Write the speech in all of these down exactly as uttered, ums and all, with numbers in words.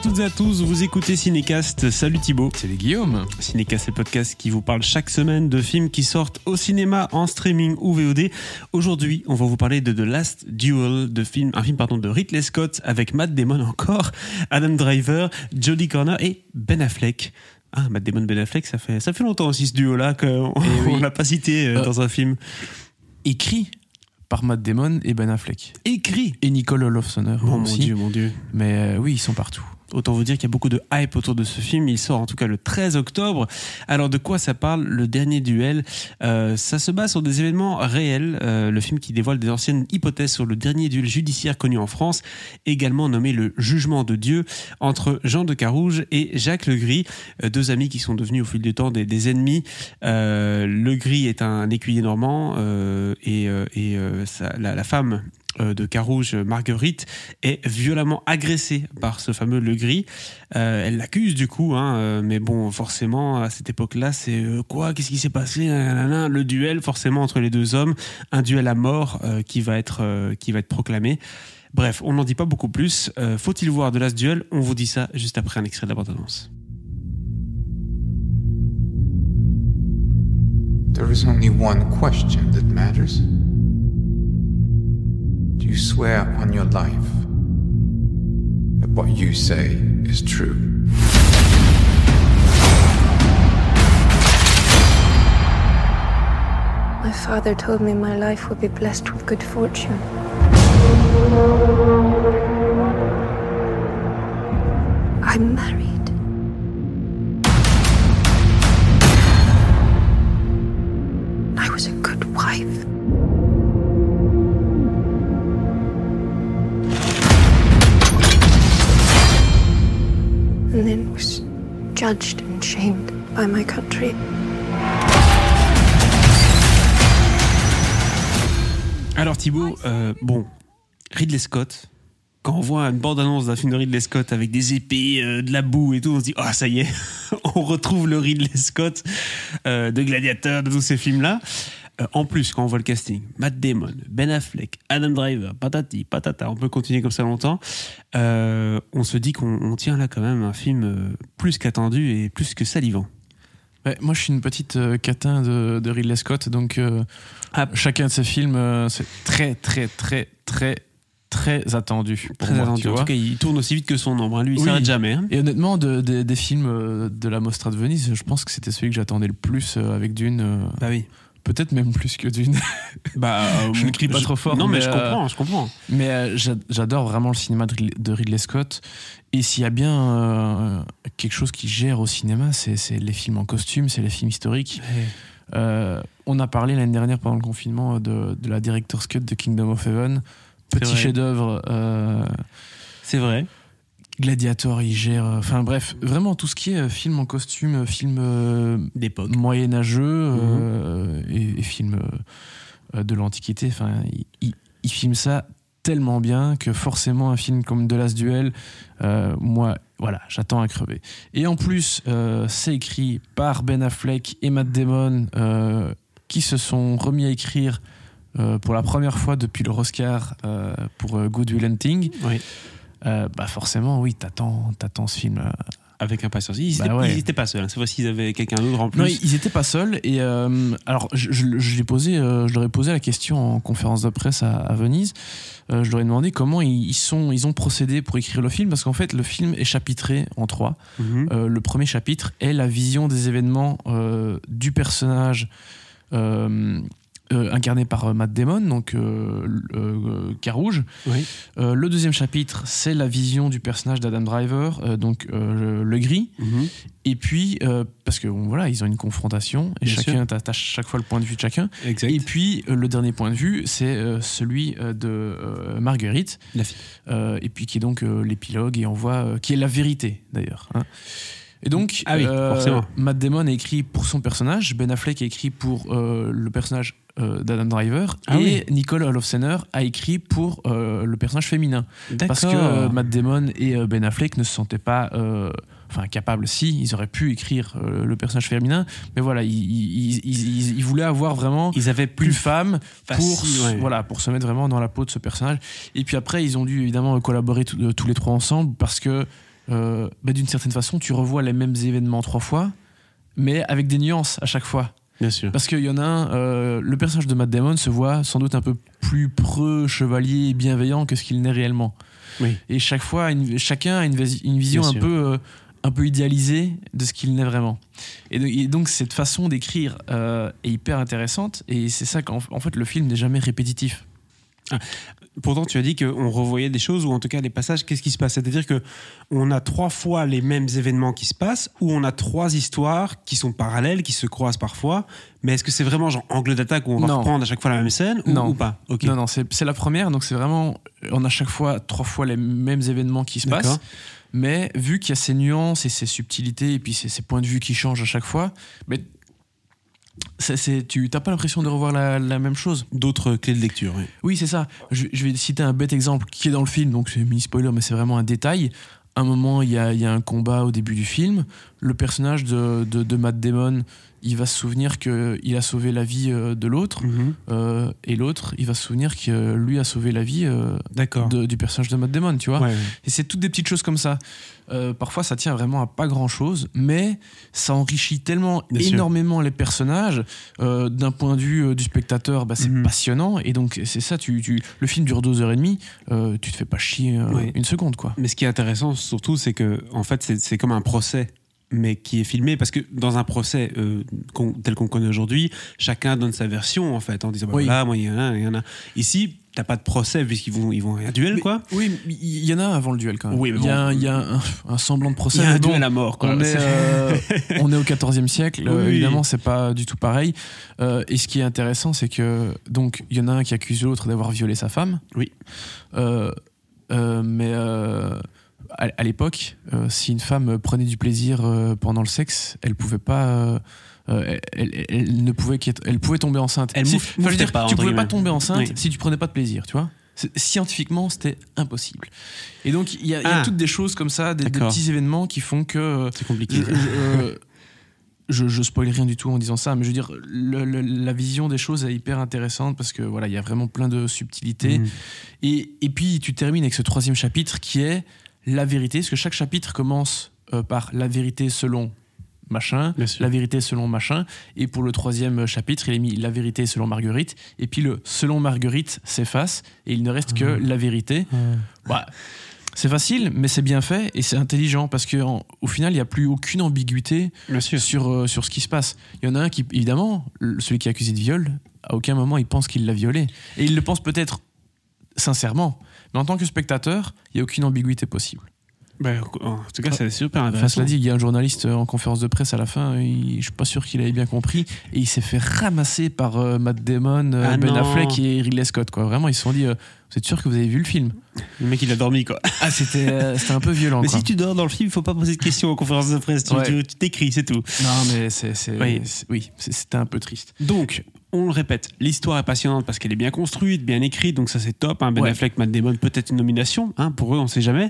toutes et à tous, vous écoutez Cinécast. Salut Thibaut. Salut Guillaume. Cinécast, c'est le podcast qui vous parle chaque semaine de films qui sortent au cinéma, en streaming ou V O D. Aujourd'hui, on va vous parler de The Last Duel, de film, un film pardon, de Ridley Scott avec Matt Damon encore, Adam Driver, Jodie Comer et Ben Affleck. Ah, Matt Damon, Ben Affleck, ça fait, ça fait longtemps aussi ce duo-là qu'on oui. ne l'a pas cité euh, dans un film. Écrit par Matt Damon et Ben Affleck. Écrit. Et Nicole Olofsson Oh aussi. mon Dieu, mon Dieu. Mais euh, oui, ils sont partout. Autant vous dire qu'il y a beaucoup de hype autour de ce film. Il sort en tout cas le treize octobre. Alors de quoi ça parle, Le Dernier Duel? euh, Ça se base sur des événements réels. Euh, le film qui dévoile des anciennes hypothèses sur le dernier duel judiciaire connu en France, également nommé le Jugement de Dieu, entre Jean de Carouge et Jacques Legris, euh, deux amis qui sont devenus au fil du temps des, des ennemis. Euh, Legris est un écuyer normand euh, et, euh, et euh, ça, la, la femme de Carouge, Marguerite, est violemment agressée par ce fameux Legris. Euh, elle l'accuse du coup, hein, euh, mais bon, forcément, à cette époque-là, c'est euh, quoi? Qu'est-ce qui s'est passé? Le duel, forcément, entre les deux hommes, un duel à mort euh, qui va être euh, qui va être proclamé. Bref, on n'en dit pas beaucoup plus. Euh, faut-il voir The Last Duel? On vous dit ça juste après un extrait de la bande-annonce. There is only one question that matters. Do you swear on your life that what you say is true? My father told me my life would be blessed with good fortune. I'm married. I was a good wife. And then was judged and shamed by my country. Alors Thibaut, euh, bon, Ridley Scott, quand on voit une bande-annonce d'un film de Ridley Scott avec des épées, euh, de la boue et tout, on se dit « Ah, oh, ça y est, on retrouve le Ridley Scott euh, de Gladiator, de tous ces films-là ». Euh, en plus, quand on voit le casting, Matt Damon, Ben Affleck, Adam Driver, patati, patata, on peut continuer comme ça longtemps, euh, on se dit qu'on on tient là quand même un film euh, plus qu'attendu et plus que salivant. Ouais, moi, je suis une petite euh, catin de, de Ridley Scott, donc euh, ah, chacun de ses films, euh, c'est très, très, très, très, très attendu. Très moi, attendu. En tout cas, il tourne aussi vite que son ombre. Hein. Lui, il oui. s'arrête jamais. Hein. Et honnêtement, de, de, des films euh, de la Mostra de Venise, je pense que c'était celui que j'attendais le plus euh, avec Dune. Euh, bah oui. Peut-être même plus que Dune. Bah, euh, je ne crie pas je, trop fort. Non, mais, mais je euh, comprends, je comprends. Mais euh, j'adore vraiment le cinéma de Ridley Scott. Et s'il y a bien euh, quelque chose qui gère au cinéma, c'est, c'est les films en costume, c'est les films historiques. Ouais. Euh, on a parlé l'année dernière pendant le confinement de, de la Director's Cut de Kingdom of Heaven. Petit chef-d'œuvre. Euh, c'est vrai. Gladiator, il gère. Enfin bref, vraiment tout ce qui est film en costume, film euh, d'époque, moyenâgeux mmh. euh, et, et film euh, de l'Antiquité. Enfin, il, il, il filme ça tellement bien que forcément un film comme The Last Duel, euh, moi, voilà, j'attends à crever. Et en plus, euh, c'est écrit par Ben Affleck et Matt Damon, euh, qui se sont remis à écrire euh, pour la première fois depuis leur Oscar euh, pour euh, Good Will Hunting. Oui. Euh, bah forcément, oui, t'attends, t'attends ce film. Euh, Avec impatience. Ils n'étaient bah ouais. pas seuls. Cette fois-ci, ils avaient quelqu'un d'autre en plus. Non, ils n'étaient pas seuls. Et euh, alors, je, je, je, l'ai posé, euh, je leur ai posé la question en conférence de presse à, à Venise. Euh, je leur ai demandé comment ils, ils, sont, ils ont procédé pour écrire le film, parce qu'en fait, le film est chapitré en trois. Mm-hmm. Euh, le premier chapitre est la vision des événements euh, du personnage. Euh, Euh, incarné par euh, Matt Damon, donc euh, euh, Carouge. Oui. Euh, le deuxième chapitre, c'est la vision du personnage d'Adam Driver, euh, donc euh, Legris. Mm-hmm. Et puis, euh, parce que bon, voilà, ils ont une confrontation et Bien chacun, t'as, t'as chaque fois le point de vue de chacun. Exact. Et puis, euh, le dernier point de vue, c'est euh, celui euh, de euh, Marguerite, la fille. Euh, et puis qui est donc euh, l'épilogue, et on voit euh, qui est la vérité d'ailleurs. Hein. Et donc, ah oui, euh, Matt Damon a écrit pour son personnage, Ben Affleck a écrit pour euh, le personnage euh, d'Adam Driver, ah et oui. Nicole Olofsson a écrit pour euh, le personnage féminin. D'accord. Parce que euh, Matt Damon et euh, Ben Affleck ne se sentaient pas euh, enfin, capables, si, ils auraient pu écrire euh, le personnage féminin, mais voilà, ils, ils, ils, ils, ils voulaient avoir vraiment ils avaient plus une femme facile, pour, ouais. voilà, pour se mettre vraiment dans la peau de ce personnage. Et puis après, ils ont dû évidemment collaborer tous les trois ensemble, parce que euh, bah, d'une certaine façon, tu revois les mêmes événements trois fois, mais avec des nuances à chaque fois. Bien sûr. Parce qu'il y en a un, euh, le personnage de Matt Damon se voit sans doute un peu plus preux, chevalier et bienveillant que ce qu'il n'est réellement. Oui. Et chaque fois, une, chacun a une, une vision Bien un sûr. peu, euh, un peu idéalisée de ce qu'il n'est vraiment. Et donc, et donc cette façon d'écrire euh, est hyper intéressante, et c'est ça qu'en en fait le film n'est jamais répétitif. Pourtant, tu as dit qu'on revoyait des choses, ou en tout cas des passages. Qu'est-ce qui se passe ? C'est-à-dire qu'on a trois fois les mêmes événements qui se passent, ou on a trois histoires qui sont parallèles, qui se croisent parfois. Mais est-ce que c'est vraiment genre angle d'attaque où on va Non. reprendre à chaque fois la même scène, ou, Non. ou pas ? Ok. Non, non, c'est, c'est la première, donc c'est vraiment, on a chaque fois trois fois les mêmes événements qui se D'accord. passent. Mais vu qu'il y a ces nuances et ces subtilités et puis ces, ces points de vue qui changent à chaque fois, mais c'est, c'est, tu n'as pas l'impression de revoir la, la même chose. D'autres clés de lecture, oui. Oui, c'est ça. Je, je vais citer un bête exemple qui est dans le film, donc c'est mini-spoiler, mais c'est vraiment un détail. À un moment, il y a, il y a un combat au début du film. Le personnage de, de, de Matt Damon, il va se souvenir qu'il a sauvé la vie euh, de l'autre, Mhm. euh, et l'autre, il va se souvenir que lui a sauvé la vie euh, D'accord. de- du personnage de Matt Damon, tu vois. Ouais, ouais. Et c'est toutes des petites choses comme ça. Euh, parfois, ça tient vraiment à pas grand-chose, mais ça enrichit tellement Bien sûr. énormément les personnages. Euh, d'un point de vue euh, du spectateur, bah, c'est Mhm. passionnant. Et donc, c'est ça, tu, tu, le film dure deux heures et demie, euh, tu te fais pas chier euh, Ouais. une seconde, quoi. Mais ce qui est intéressant surtout, c'est que en fait, c'est, c'est comme un procès, mais qui est filmé, parce que dans un procès euh, qu'on- tel qu'on connaît aujourd'hui, chacun donne sa version en fait, en disant bah, Oui. voilà, moi il y en a, il y en a. Ici, t'as pas de procès puisqu'ils vont, ils vont à un duel, Mais- quoi. Oui, mais il y en a un avant le duel, quand même. Oui, mais il y a, bon. un- il y a un, un semblant de procès. Il y a un mais bon, duel à mort, quoi. On est, C'est- euh, on est au quatorzième siècle, euh, Oui. évidemment, c'est pas du tout pareil. Euh, et ce qui est intéressant, c'est que donc il y en a un qui accuse l'autre d'avoir violé sa femme. Oui. Euh, euh, mais euh, à, à l'époque, euh, si une femme prenait du plaisir euh, pendant le sexe, elle pouvait pas. euh, euh, elle, elle- elle ne pouvait qu'être, elle pouvait tomber enceinte. Elle Si- mouf- enfin, je veux mouftait dire, pas, tu entre pouvais pas guillemets. tomber enceinte Oui. si tu prenais pas de plaisir, tu vois. C'est- scientifiquement, c'était impossible. Et donc, il y, a- il y a Ah. toutes des choses comme ça, des, des D'accord. petits événements qui font que. euh, C'est compliqué. je, je, euh, je, je spoil rien du tout en disant ça, mais je veux dire, le- le- la vision des choses est hyper intéressante parce que voilà, il y a vraiment plein de subtilités. Mhm. Et, et puis, tu termines avec ce troisième chapitre qui est la vérité, parce que chaque chapitre commence euh, par la vérité selon machin, Bien sûr. la vérité selon machin, et pour le troisième chapitre, il est mis la vérité selon Marguerite, et puis le selon Marguerite s'efface, et il ne reste que la vérité. Bah, c'est facile, mais c'est bien fait, et c'est intelligent, parce qu'au final, il n'y a plus aucune ambiguïté Bien sûr. sur, euh, sur ce qui se passe. Il y en a un qui, évidemment, le- celui qui est accusé de viol, à aucun moment il pense qu'il l'a violé. Et il le pense peut-être sincèrement, mais en tant que spectateur, il n'y a aucune ambiguïté possible. Ben, en tout cas, c'est super Enfin, intéressant. cela dit, il y a un journaliste euh, en conférence de presse à la fin, il, je suis pas sûr qu'il avait bien compris, et il s'est fait ramasser par euh, Matt Damon, euh, Ah Ben non. Affleck et Ridley Scott. Quoi. Vraiment, ils se sont dit, euh, vous êtes sûr que vous avez vu le film? Le mec, il a dormi, quoi. Ah, c'était, euh, c'était un peu violent. Mais quoi. si tu dors dans le film, il faut pas poser de questions en conférence de presse. Tu, Ouais. tu- tu t'écris, c'est tout. Non, mais c'est, c'est, Oui. c'est- oui, c'est- c'était un peu triste. Donc, on le répète, l'histoire est passionnante parce qu'elle est bien construite, bien écrite, donc ça c'est top. Hein. Ben Ouais. Affleck, Matt Damon, peut-être une nomination, hein, pour eux, on sait jamais.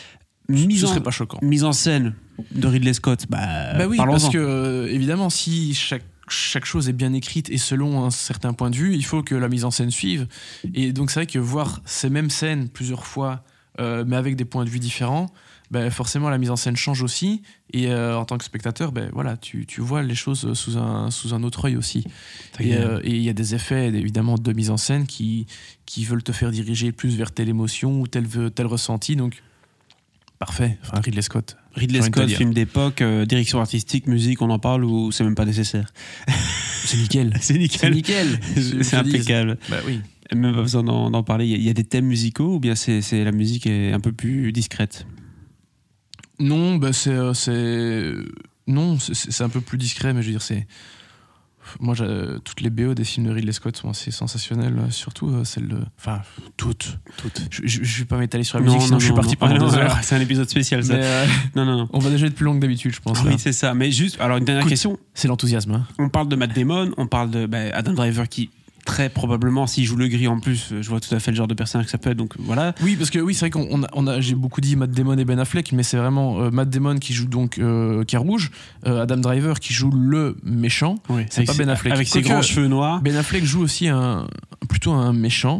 Mise Ce en, serait pas choquant. mise en scène de Ridley Scott, bah, Bah oui, parlons-en. parce que euh, évidemment, si chaque, chaque chose est bien écrite et selon un certain point de vue, il faut que la mise en scène suive. Et donc, c'est vrai que voir ces mêmes scènes plusieurs fois, euh, mais avec des points de vue différents, bah, forcément, la mise en scène change aussi. Et euh, en tant que spectateur, bah, voilà, tu, tu vois les choses sous un, sous un autre œil aussi. Et euh, et il y a des effets, évidemment, de mise en scène qui, qui veulent te faire diriger plus vers telle émotion ou tel, tel ressenti. Donc, parfait. Enfin, Ridley Scott. Ridley j'ai envie de te Scott, dire. film d'époque, euh, direction artistique, musique, on en parle ou c'est même pas nécessaire? C'est nickel. C'est C'est nickel. nickel. C'est impeccable. Bah oui. Même pas besoin d'en, d'en parler. Il y, a- il y a des thèmes musicaux ou bien c'est, c'est la musique est un peu plus discrète? Non, bah c'est, euh, c'est... non, c'est, c'est un peu plus discret, mais je veux dire, c'est. Moi, j'ai- toutes les B O des films de Ridley Scott sont assez sensationnelles, euh, surtout euh, celles de. Enfin, toutes. Toutes. Je, je, je vais pas m'étaler sur la musique, sinon je suis parti non. pendant Ah, non, deux heures. C'est un épisode spécial, ça. Mais, euh, Non, non, non. on va déjà être plus long que d'habitude, je pense. là. Oui, c'est ça. Mais juste, alors une dernière Écoute. question. C'est l'enthousiasme. Hein. On parle de Matt Damon, on parle de bah, Adam Driver qui, très probablement, s'il joue le gris en plus, je vois tout à fait le genre de personnage que ça peut être. Donc voilà. Oui, parce que oui, c'est vrai qu'on on a, on a- j'ai beaucoup dit Matt Damon et Ben Affleck, mais c'est vraiment euh, Matt Damon qui joue donc euh, Carouge, euh, Adam Driver qui joue le méchant. Oui, C'est pas Ben Affleck. Avec ses Quoique- grands cheveux noirs. Ben Affleck joue aussi un, plutôt un méchant.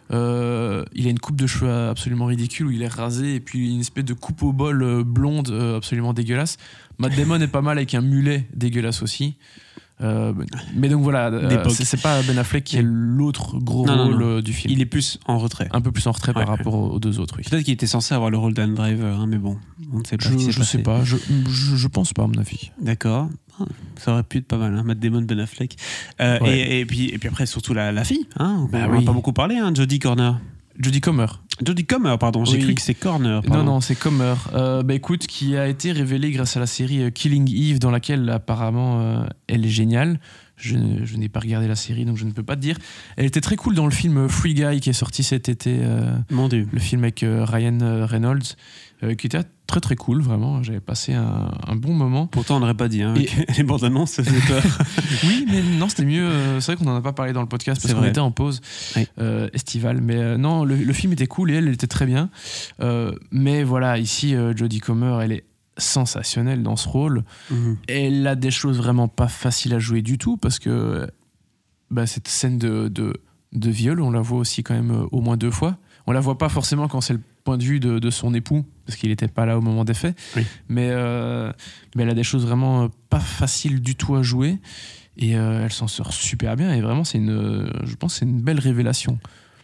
Euh, il a une coupe de cheveux absolument ridicule où il est rasé et puis une espèce de coupe au bol euh, blonde euh, absolument dégueulasse. Matt Damon est pas mal avec un mulet dégueulasse aussi. Euh, mais donc voilà, euh, c'est, c'est pas Ben Affleck qui est l'autre gros non, rôle non, non. du film. Il est plus en retrait. Un peu plus en retrait ouais, par ouais. rapport aux, aux deux autres. Oui. Peut-être qu'il était censé avoir le rôle d'Adam Driver, hein, mais bon, on ne sait pas. Je, ce qui s'est je passé. sais pas, je, je, je pense pas à mon avis. D'accord. Ça aurait pu être pas mal, hein, Matt Damon, Ben Affleck. Euh, ouais. et, et, puis, et puis après, surtout la, la fille. Hein, bah on oui. n'a pas beaucoup parlé, hein, Jodie Corner. Jodie Comer. Jodie Comer, pardon. J'ai oui. cru que c'est Corner. Pardon. Non, non, c'est Comer. Euh, bah écoute, qui a été révélée grâce à la série euh, Killing Eve, dans laquelle apparemment euh, elle est géniale. Je, je n'ai pas regardé la série, donc je ne peux pas te dire. Elle était très cool dans le film Free Guy qui est sorti cet été. Euh, Mon Dieu. Le film avec euh, Ryan Reynolds, euh, qui était très très cool, vraiment. J'avais passé un, un bon moment. Pourtant, on n'aurait pas dit. Hein, Et... les bandes annonces, ça faisait peur. Oui, mais non, c'était mieux. Euh, c'est vrai qu'on n'en a pas parlé dans le podcast parce c'est qu'on vrai. était en pause oui. euh, estivale. Mais euh, non, le, le film était cool et elle, elle était très bien. Euh, mais voilà, ici, euh, Jodie Comer, elle est sensationnelle dans ce rôle. Mm-hmm. Elle a des choses vraiment pas faciles à jouer du tout parce que bah, cette scène de, de, de viol, on la voit aussi quand même euh, au moins deux fois. On la voit pas forcément quand c'est le point de vue de, de son époux parce qu'il n'était pas là au moment des faits. Oui. Mais, euh, mais elle a des choses vraiment euh, pas faciles du tout à jouer et euh, elle s'en sort super bien et vraiment c'est une, je pense que c'est une belle révélation.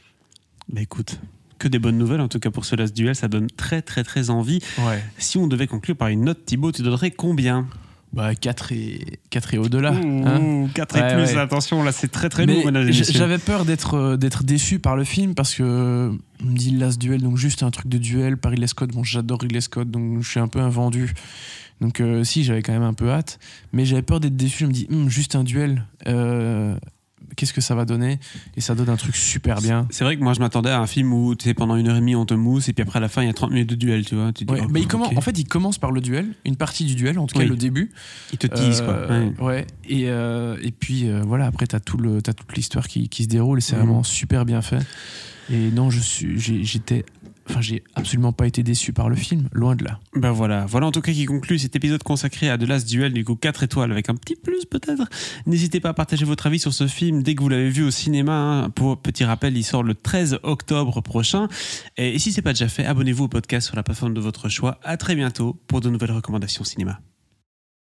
Bah écoute, que des bonnes nouvelles en tout cas pour ce Last Duel, ça donne très très très envie. Ouais. Si on devait conclure par une note, Thibaut, tu donnerais combien? Bah quatre et, quatre et au-delà. Ouh, hein. quatre et ouais, plus, ouais. attention, là c'est très très Mais lourd, mesdames et messieurs. j'avais peur d'être, euh, d'être déçu par le film parce que on me dit Last Duel, donc juste un truc de duel par Ridley Scott. Bon, j'adore Ridley Scott, donc je suis un peu invendu. Donc euh, si, j'avais quand même un peu hâte, mais j'avais peur d'être déçu. Je me dis, hm, juste un duel, euh, qu'est-ce que ça va donner? Et ça donne un truc super bien. C'est vrai que moi je m'attendais à un film où tu sais, pendant une heure et demie on te mousse et puis après à la fin il y a trente minutes de duel, tu vois. Tu dis, Ouais, oh, mais il okay. commence, en fait, il commence par le duel, une partie du duel, en tout cas oui. le début. Il te tease Euh, quoi. Ouais. ouais. Et, euh, et puis euh, voilà, après t'as, tout le, t'as toute l'histoire qui, qui se déroule et c'est Mmh. vraiment super bien fait. Et non, je suis, j'ai, j'étais, enfin, j'ai absolument pas été déçu par le film, loin de là. Ben voilà, voilà en tout cas qui conclut cet épisode consacré à The Last Duel, du coup quatre étoiles avec un petit plus peut-être. N'hésitez pas à partager votre avis sur ce film dès que vous l'avez vu au cinéma. Hein. Pour petit rappel, il sort le treize octobre prochain. Et si c'est pas déjà fait, abonnez-vous au podcast sur la plateforme de votre choix. À très bientôt pour de nouvelles recommandations cinéma.